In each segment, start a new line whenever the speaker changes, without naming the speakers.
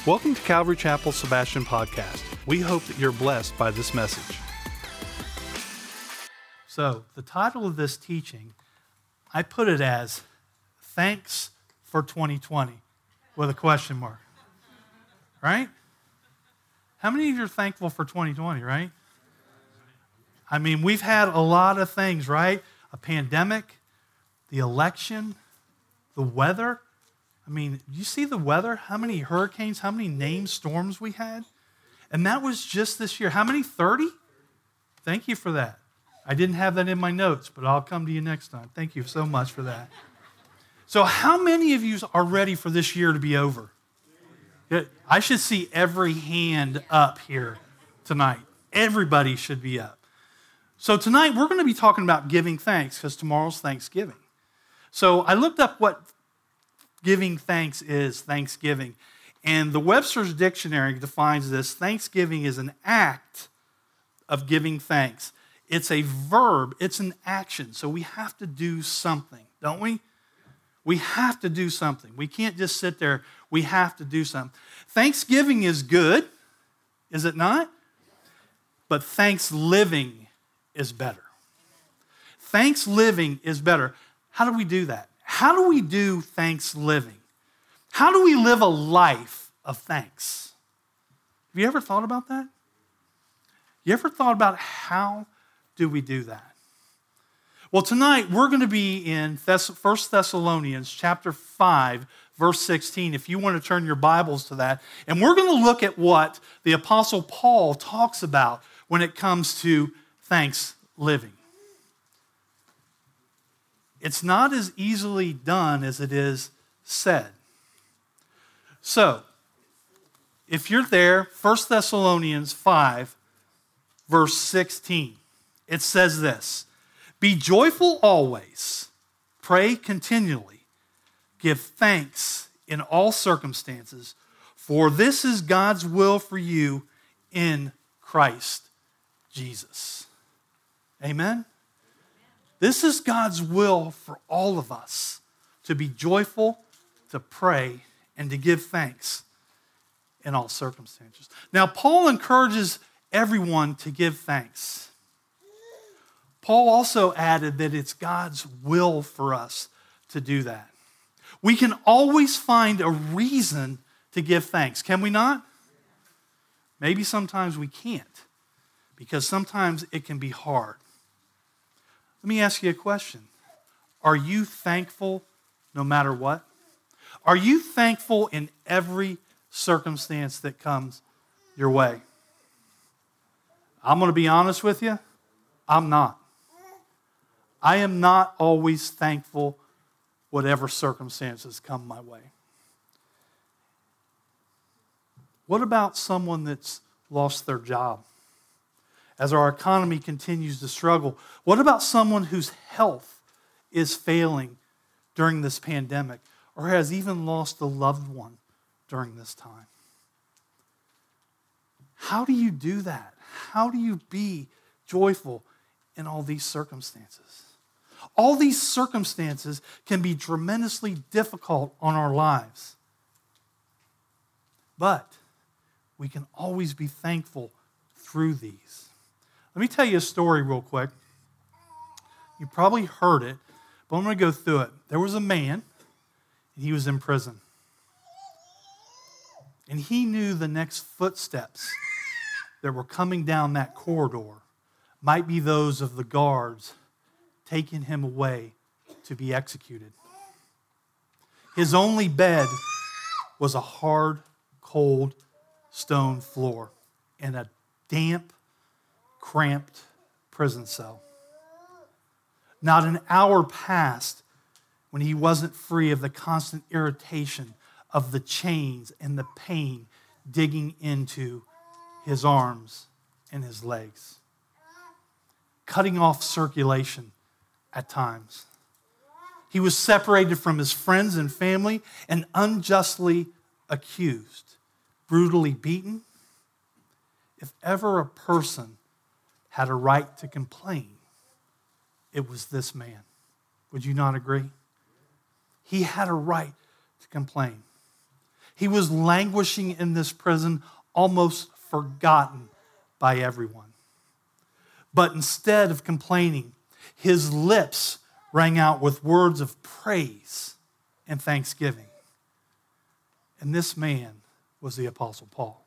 Welcome to Calvary Chapel Sebastian Podcast. We hope that you're blessed by this message.
So, the title of this teaching, I put it as Thanks for 2020 with a question mark. Right? How many of you are thankful for 2020, right? I mean, we've had a lot of things, right? A pandemic, the election, the weather. I mean, you see the weather? How many hurricanes, how many named storms we had? And that was just this year. How many? 30? Thank you for that. I didn't have that in my notes, but I'll come to you next time. Thank you so much for that. So how many of you are ready for this year to be over? I should see every hand up here tonight. Everybody should be up. So tonight we're going to be talking about giving thanks because tomorrow's Thanksgiving. So I looked up what giving thanks is, Thanksgiving. And the Webster's Dictionary defines this. Thanksgiving is an act of giving thanks. It's a verb. It's an action. So we have to do something, don't we? We have to do something. We can't just sit there. We have to do something. Thanksgiving is good, is it not? But thanks living is better. Thanks living is better. How do we do that? How do we do thanks living? How do we live a life of thanks? Have you ever thought about that? You ever thought about how do we do that? Well, tonight we're going to be in 1 Thessalonians chapter 5, verse 16, if you want to turn your Bibles to that. And we're going to look at what the Apostle Paul talks about when it comes to thanks living. It's not as easily done as it is said. So, if you're there, 1 Thessalonians 5, verse 16, it says this, "Be joyful always, pray continually, give thanks in all circumstances, for this is God's will for you in Christ Jesus." Amen? This is God's will for all of us, to be joyful, to pray, and to give thanks in all circumstances. Now, Paul encourages everyone to give thanks. Paul also added that it's God's will for us to do that. We can always find a reason to give thanks, can we not? Maybe sometimes we can't, because sometimes it can be hard. Let me ask you a question. Are you thankful no matter what? Are you thankful in every circumstance that comes your way? I'm going to be honest with you. I'm not. I am not always thankful whatever circumstances come my way. What about someone that's lost their job? As our economy continues to struggle, what about someone whose health is failing during this pandemic or has even lost a loved one during this time? How do you do that? How do you be joyful in all these circumstances? All these circumstances can be tremendously difficult on our lives. But we can always be thankful through these. Let me tell you a story real quick. You probably heard it, but I'm going to go through it. There was a man, and he was in prison. And he knew the next footsteps that were coming down that corridor might be those of the guards taking him away to be executed. His only bed was a hard, cold stone floor and a damp, cramped prison cell. Not an hour passed when he wasn't free of the constant irritation of the chains and the pain digging into his arms and his legs, cutting off circulation at times. He was separated from his friends and family and unjustly accused, brutally beaten. If ever a person had a right to complain, it was this man. Would you not agree? He had a right to complain. He was languishing in this prison, almost forgotten by everyone. But instead of complaining, his lips rang out with words of praise and thanksgiving. And this man was the Apostle Paul.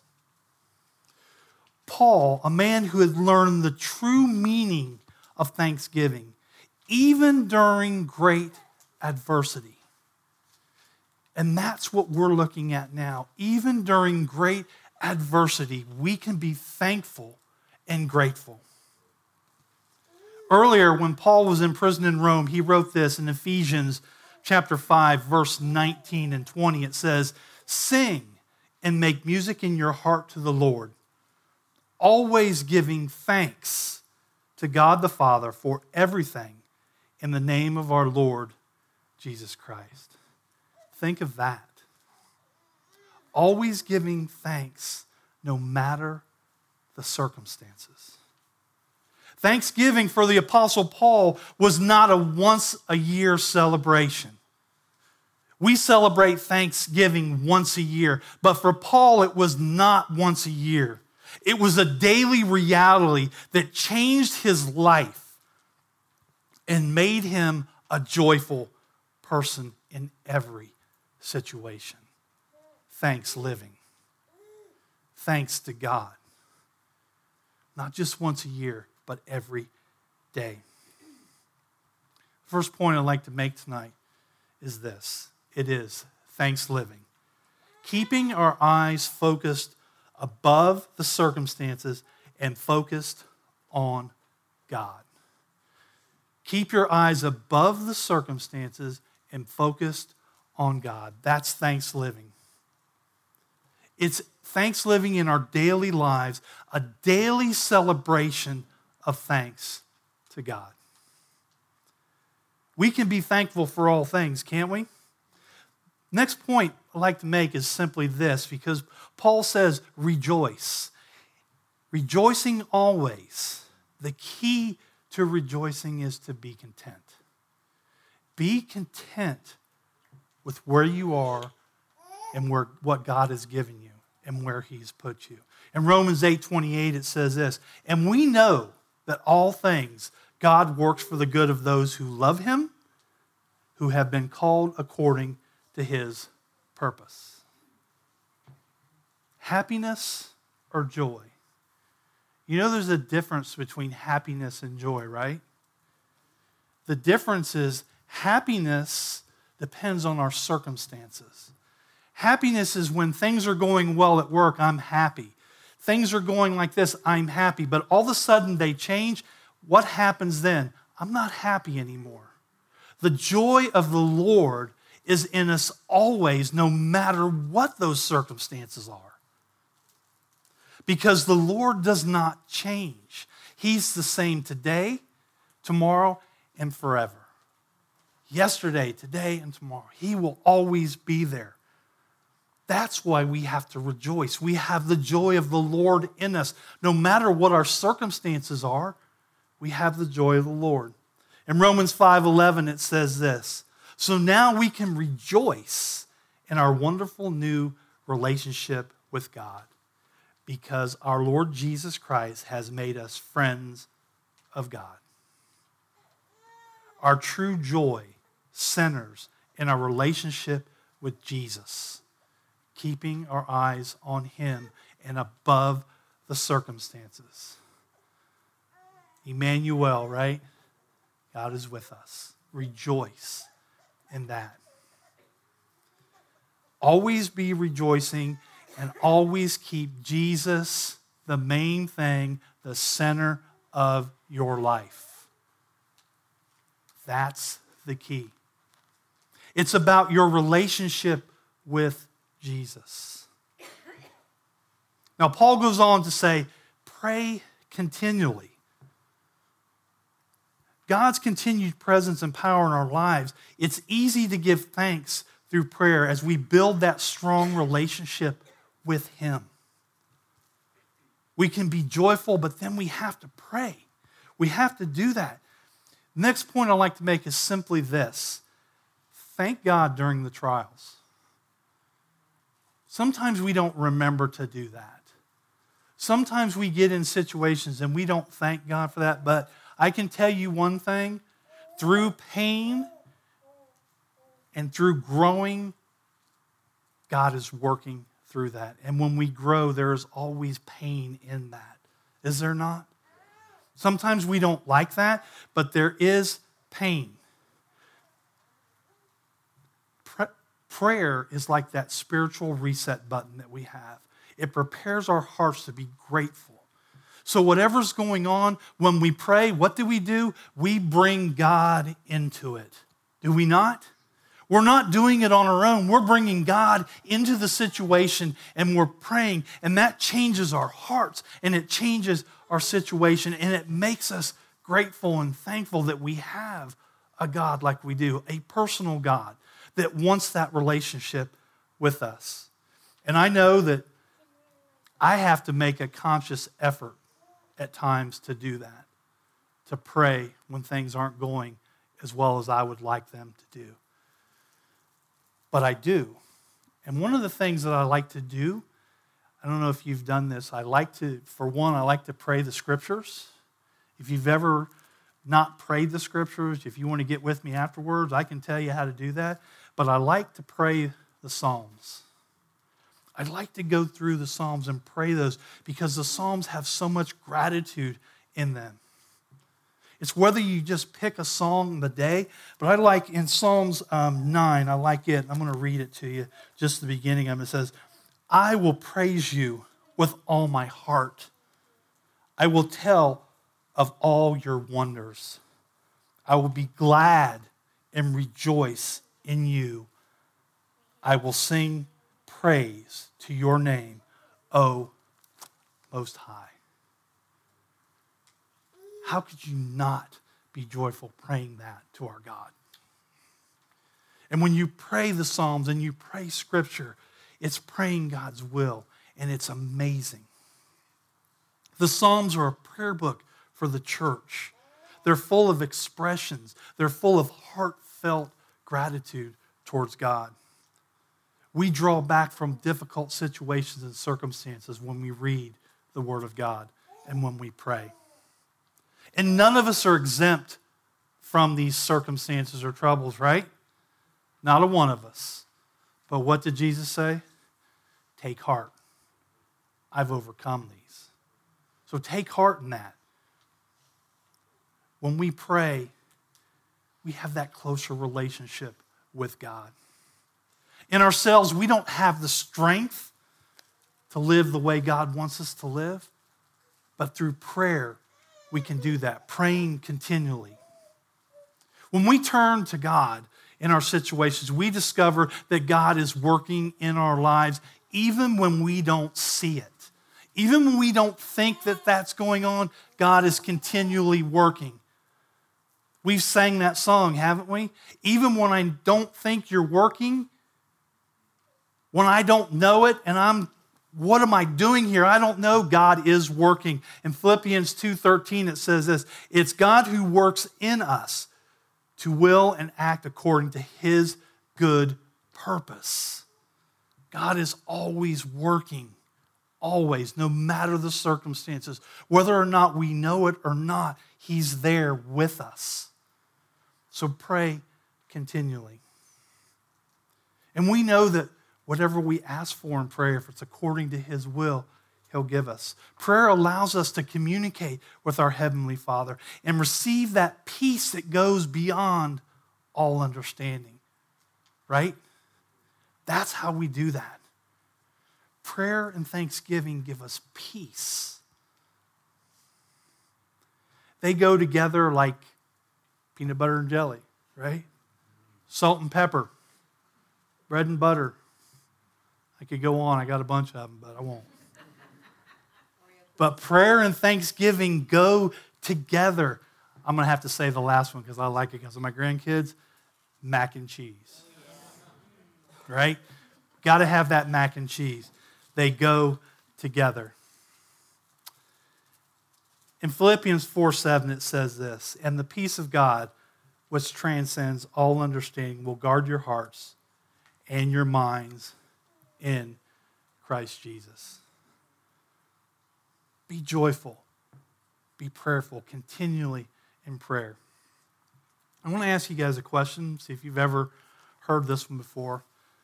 Paul, a man who had learned the true meaning of thanksgiving, even during great adversity. And that's what we're looking at now. Even during great adversity, we can be thankful and grateful. Earlier, when Paul was in prison in Rome, he wrote this in Ephesians chapter 5, verse 19 and 20. It says, "Sing and make music in your heart to the Lord, always giving thanks to God the Father for everything in the name of our Lord Jesus Christ." Think of that. Always giving thanks no matter the circumstances. Thanksgiving for the Apostle Paul was not a once-a-year celebration. We celebrate Thanksgiving once a year, but for Paul it was not once a year. It was a daily reality that changed his life and made him a joyful person in every situation. Thanks living. Thanks to God. Not just once a year, but every day. First point I'd like to make tonight is this. It is thanks living. Keeping our eyes focused above the circumstances and focused on God. Keep your eyes above the circumstances and focused on God. That's thanks living. It's thanks living in our daily lives, a daily celebration of thanks to God. We can be thankful for all things, can't we? Next point I'd like to make is simply this, because Paul says, rejoice. Rejoicing always. The key to rejoicing is to be content. Be content with where you are and what God has given you and where He's put you. In Romans 8:28 it says this, "And we know that all things God works for the good of those who love Him, who have been called according to His purpose." Happiness or joy? You know there's a difference between happiness and joy, right? The difference is happiness depends on our circumstances. Happiness is when things are going well at work, I'm happy. Things are going like this, I'm happy. But all of a sudden they change. What happens then? I'm not happy anymore. The joy of the Lord is in us always, no matter what those circumstances are. Because the Lord does not change. He's the same today, tomorrow, and forever. Yesterday, today, and tomorrow. He will always be there. That's why we have to rejoice. We have the joy of the Lord in us. No matter what our circumstances are, we have the joy of the Lord. In Romans 5:11 it says this, "So now we can rejoice in our wonderful new relationship with God, because our Lord Jesus Christ has made us friends of God." Our true joy centers in our relationship with Jesus, keeping our eyes on Him and above the circumstances. Emmanuel, right? God is with us. Rejoice in that. Always be rejoicing and always keep Jesus the main thing, the center of your life. That's the key. It's about your relationship with Jesus. Now, Paul goes on to say, pray continually. God's continued presence and power in our lives, it's easy to give thanks through prayer as we build that strong relationship with Him. We can be joyful, but then we have to pray. We have to do that. Next point I'd like to make is simply this. Thank God during the trials. Sometimes we don't remember to do that. Sometimes we get in situations and we don't thank God for that, but I can tell you one thing, through pain and through growing, God is working through that. And when we grow, there is always pain in that. Is there not? Sometimes we don't like that, but there is pain. Prayer is like that spiritual reset button that we have. It prepares our hearts to be grateful. So whatever's going on, when we pray, what do? We bring God into it. Do we not? We're not doing it on our own. We're bringing God into the situation and we're praying, and that changes our hearts and it changes our situation, and it makes us grateful and thankful that we have a God like we do, a personal God that wants that relationship with us. And I know that I have to make a conscious effort at times to do that, to pray when things aren't going as well as I would like them to do. But I do. And one of the things that I like to do, I don't know if you've done this, I like to pray the scriptures. If you've ever not prayed the scriptures, if you want to get with me afterwards, I can tell you how to do that. But I like to pray the Psalms. I'd like to go through the Psalms and pray those because the Psalms have so much gratitude in them. It's whether you just pick a song in the day, but I like in Psalms 9, I like it. I'm going to read it to you, just the beginning of it. It says, I will praise you with all my heart. I will tell of all your wonders. I will be glad and rejoice in you. I will sing praise to your name, O Most High. How could you not be joyful praying that to our God? And when you pray the Psalms and you pray Scripture, it's praying God's will, and it's amazing. The Psalms are a prayer book for the church. They're full of expressions. They're full of heartfelt gratitude towards God. We draw back from difficult situations and circumstances when we read the Word of God and when we pray. And none of us are exempt from these circumstances or troubles, right? Not a one of us. But what did Jesus say? Take heart. I've overcome these. So take heart in that. When we pray, we have that closer relationship with God. In ourselves, we don't have the strength to live the way God wants us to live, but through prayer, we can do that, praying continually. When we turn to God in our situations, we discover that God is working in our lives even when we don't see it. Even when we don't think that that's going on, God is continually working. We've sang that song, haven't we? Even when I don't think you're working, when I don't know it and what am I doing here? I don't know. God is working. In Philippians 2:13, it says this, it's God who works in us to will and act according to his good purpose. God is always working, always, no matter the circumstances. Whether or not we know it or not, he's there with us. So pray continually. And we know that whatever we ask for in prayer, if it's according to his will, he'll give us. Prayer allows us to communicate with our Heavenly Father and receive that peace that goes beyond all understanding, right? That's how we do that. Prayer and thanksgiving give us peace. They go together like peanut butter and jelly, right? Salt and pepper, bread and butter. I could go on. I got a bunch of them, but I won't. But prayer and thanksgiving go together. I'm going to have to say the last one because I like it because of my grandkids. Mac and cheese. Right? Got to have that mac and cheese. They go together. In Philippians 4:7, it says this, and the peace of God, which transcends all understanding, will guard your hearts and your minds in Christ Jesus. Be joyful. Be prayerful, continually in prayer. I want to ask you guys a question, see if you've ever heard this one before.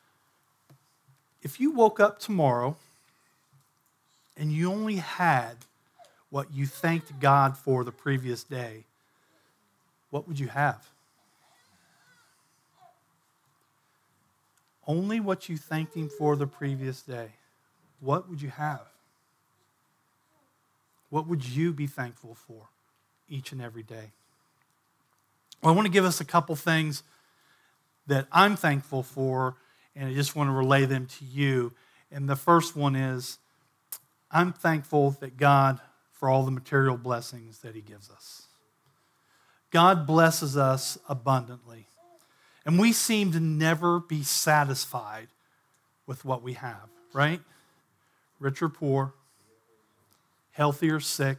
If you woke up tomorrow and you only had what you thanked God for the previous day, what would you have? Only what you thanked Him for the previous day. What would you have? What would you be thankful for each and every day? Well, I want to give us a couple things that I'm thankful for, and I just want to relay them to you. And the first one is, I'm thankful that God for all the material blessings that He gives us. God blesses us abundantly. And we seem to never be satisfied with what we have, right? Rich or poor, healthy or sick.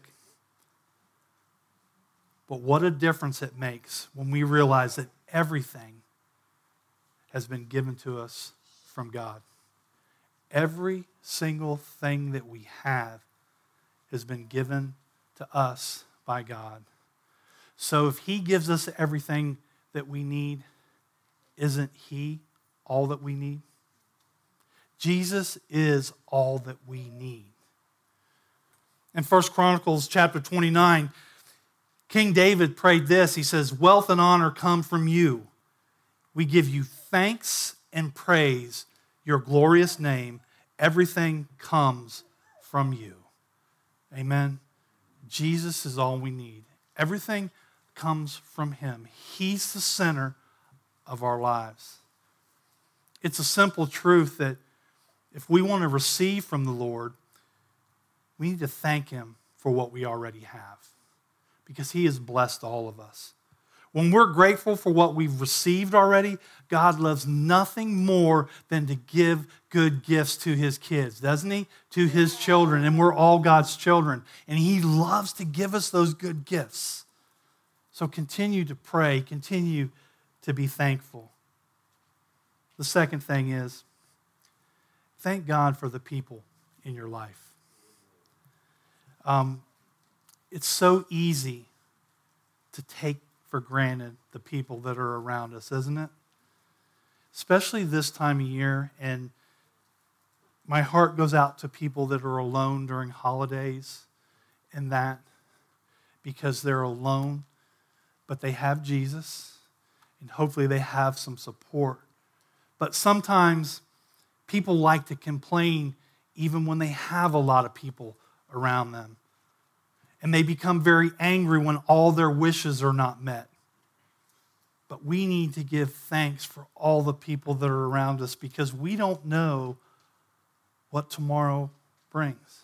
But what a difference it makes when we realize that everything has been given to us from God. Every single thing that we have has been given to us by God. So if He gives us everything that we need, isn't He all that we need? Jesus is all that we need. In 1 Chronicles chapter 29, King David prayed this. He says, "Wealth and honor come from you. We give you thanks and praise your glorious name. Everything comes from you." Amen. Jesus is all we need. Everything comes from Him. He's the center of our lives. It's a simple truth that if we want to receive from the Lord, we need to thank Him for what we already have, because He has blessed all of us. When we're grateful for what we've received already, God loves nothing more than to give good gifts to His kids, doesn't He? To His children, and we're all God's children. And He loves to give us those good gifts. So continue to pray, continue to be thankful. The second thing is, thank God for the people in your life. It's so easy to take for granted the people that are around us, isn't it? Especially this time of year, and my heart goes out to people that are alone during holidays and that, because they're alone, but they have Jesus, and hopefully they have some support. But sometimes people like to complain even when they have a lot of people around them. And they become very angry when all their wishes are not met. But we need to give thanks for all the people that are around us, because we don't know what tomorrow brings.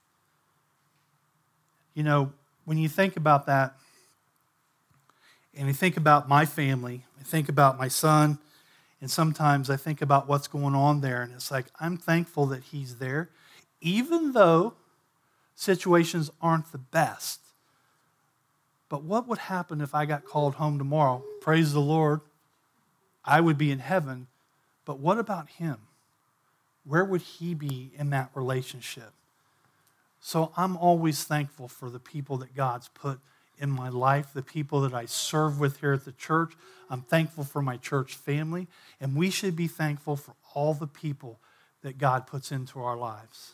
You know, when you think about that, and you think about my family, I think about my son, and sometimes I think about what's going on there, and it's like, I'm thankful that he's there, even though situations aren't the best. But what would happen if I got called home tomorrow? Praise the Lord, I would be in heaven. But what about him? Where would he be in that relationship? So I'm always thankful for the people that God's put in my life, the people that I serve with here at the church. I'm thankful for my church family, and we should be thankful for all the people that God puts into our lives.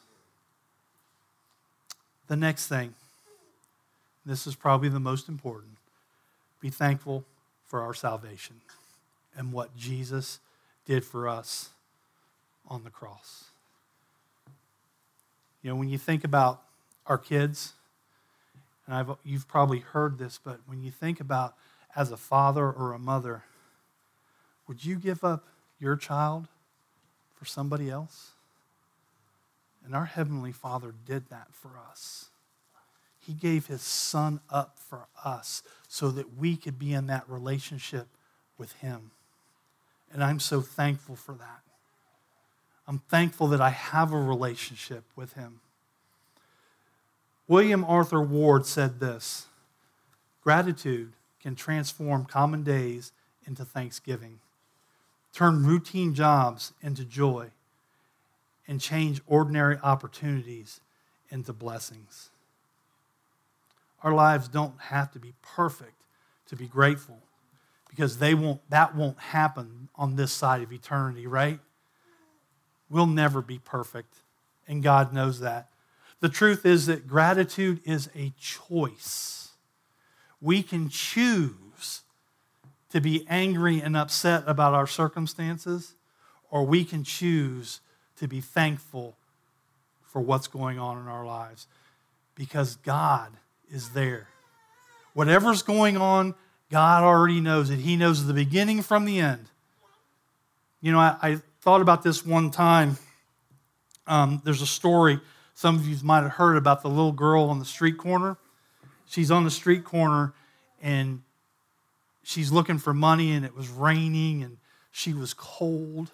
The next thing, this is probably the most important, be thankful for our salvation and what Jesus did for us on the cross. You know, when you think about our kids, and you've probably heard this, but when you think about as a father or a mother, would you give up your child for somebody else? And our Heavenly Father did that for us. He gave His Son up for us so that we could be in that relationship with Him. And I'm so thankful for that. I'm thankful that I have a relationship with Him. William Arthur Ward said this: gratitude can transform common days into thanksgiving, turn routine jobs into joy, and change ordinary opportunities into blessings. Our lives don't have to be perfect to be grateful, because that won't happen on this side of eternity, right? We'll never be perfect, and God knows that. The truth is that gratitude is a choice. We can choose to be angry and upset about our circumstances, or we can choose to be thankful for what's going on in our lives, because God is there. Whatever's going on, God already knows it. He knows the beginning from the end. You know, I thought about this one time. There's a story some of you might have heard about the little girl on the street corner. She's on the street corner, and she's looking for money, and it was raining, and she was cold.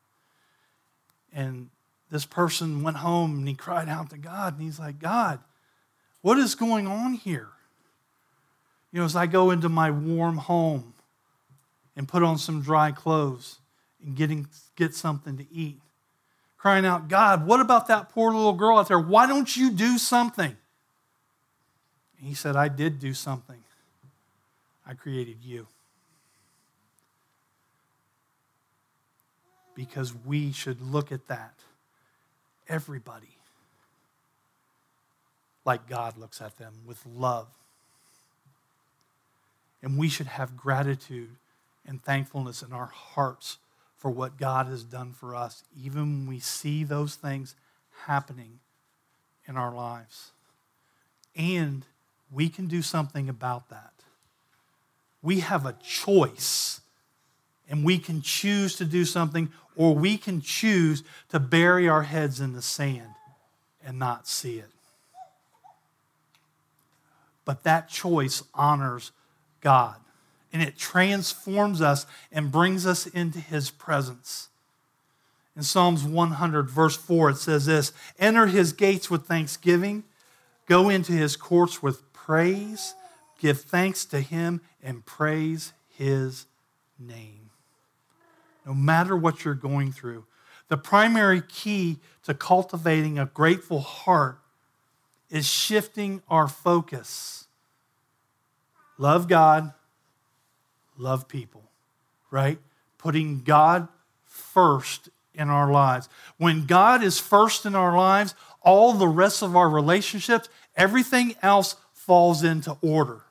And this person went home, and he cried out to God, and he's like, God, what is going on here? You know, as I go into my warm home and put on some dry clothes and get something to eat, crying out, God, what about that poor little girl out there? Why don't you do something? And he said, I did do something. I created you. Because we should look at that, everybody, like God looks at them, with love. And we should have gratitude and thankfulness in our hearts for what God has done for us, even when we see those things happening in our lives. And we can do something about that. We have a choice, and we can choose to do something, or we can choose to bury our heads in the sand and not see it. But that choice honors God, and it transforms us and brings us into His presence. In Psalms 100, verse 4, it says this, enter His gates with thanksgiving, go into His courts with praise, give thanks to Him and praise His name. No matter what you're going through, the primary key to cultivating a grateful heart is shifting our focus. Love God, love people, right? Putting God first in our lives. When God is first in our lives, all the rest of our relationships, everything else falls into order.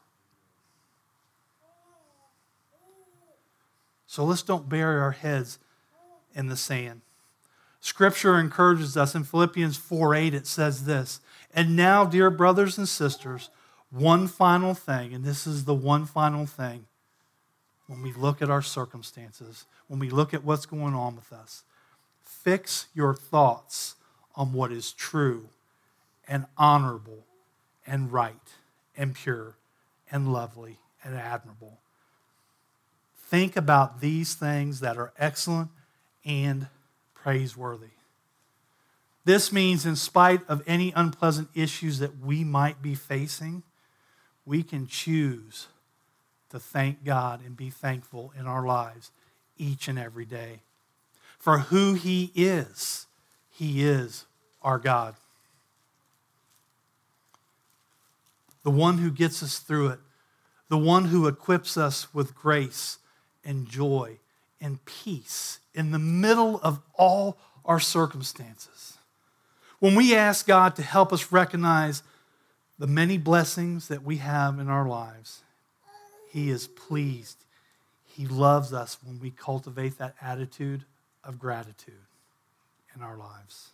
So let's don't bury our heads in the sand. Scripture encourages us in Philippians 4:8, it says this, and now, dear brothers and sisters, one final thing, and this is the one final thing, when we look at our circumstances, when we look at what's going on with us, fix your thoughts on what is true and honorable and right and pure and lovely and admirable. Think about these things that are excellent and praiseworthy. This means, in spite of any unpleasant issues that we might be facing, we can choose to thank God and be thankful in our lives each and every day for who He is. He is our God. The one who gets us through it, the one who equips us with grace and joy and peace in the middle of all our circumstances. When we ask God to help us recognize the many blessings that we have in our lives, He is pleased. He loves us when we cultivate that attitude of gratitude in our lives.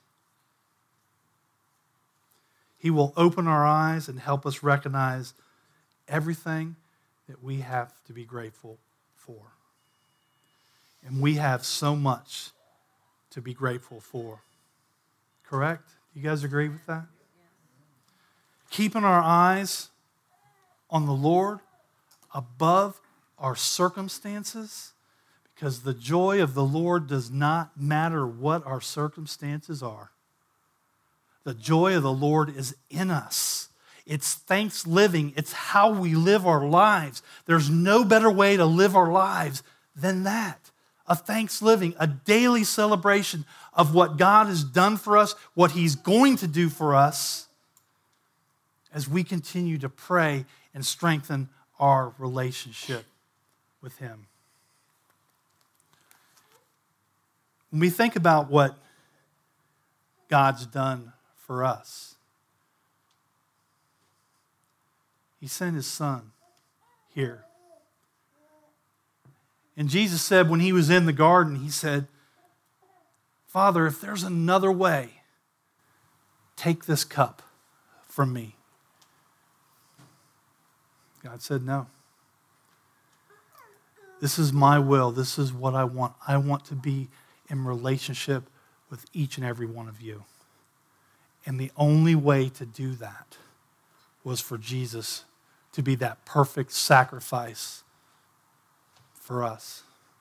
He will open our eyes and help us recognize everything that we have to be grateful for. And we have so much to be grateful for. Correct? You guys agree with that? Keeping our eyes on the Lord above our circumstances, because the joy of the Lord does not matter what our circumstances are. The joy of the Lord is in us. It's thanks living. It's how we live our lives. There's no better way to live our lives than that. a thanksgiving, a daily celebration of what God has done for us, what He's going to do for us, as we continue to pray and strengthen our relationship with Him. When we think about what God's done for us, He sent His Son here. And Jesus said when He was in the garden, He said, Father, if there's another way, take this cup from me. God said, no. This is my will. This is what I want. I want to be in relationship with each and every one of you. And the only way to do that was for Jesus to be that perfect sacrifice for us.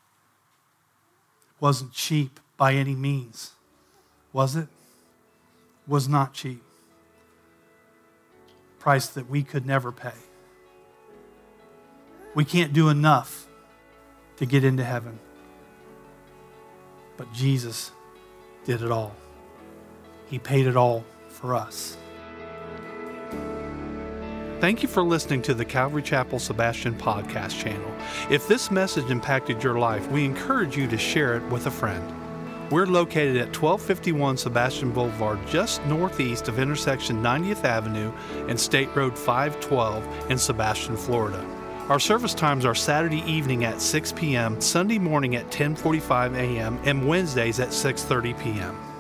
It wasn't cheap by any means, was it? It was not cheap. Price that we could never pay. We can't do enough to get into heaven. But Jesus did it all. He paid it all for us.
Thank you for listening to the Calvary Chapel Sebastian podcast channel. If this message impacted your life, we encourage you to share it with a friend. We're located at 1251 Sebastian Boulevard, just northeast of intersection 90th Avenue and State Road 512 in Sebastian, Florida. Our service times are Saturday evening at 6 p.m., Sunday morning at 10:45 a.m., and Wednesdays at 6:30 p.m.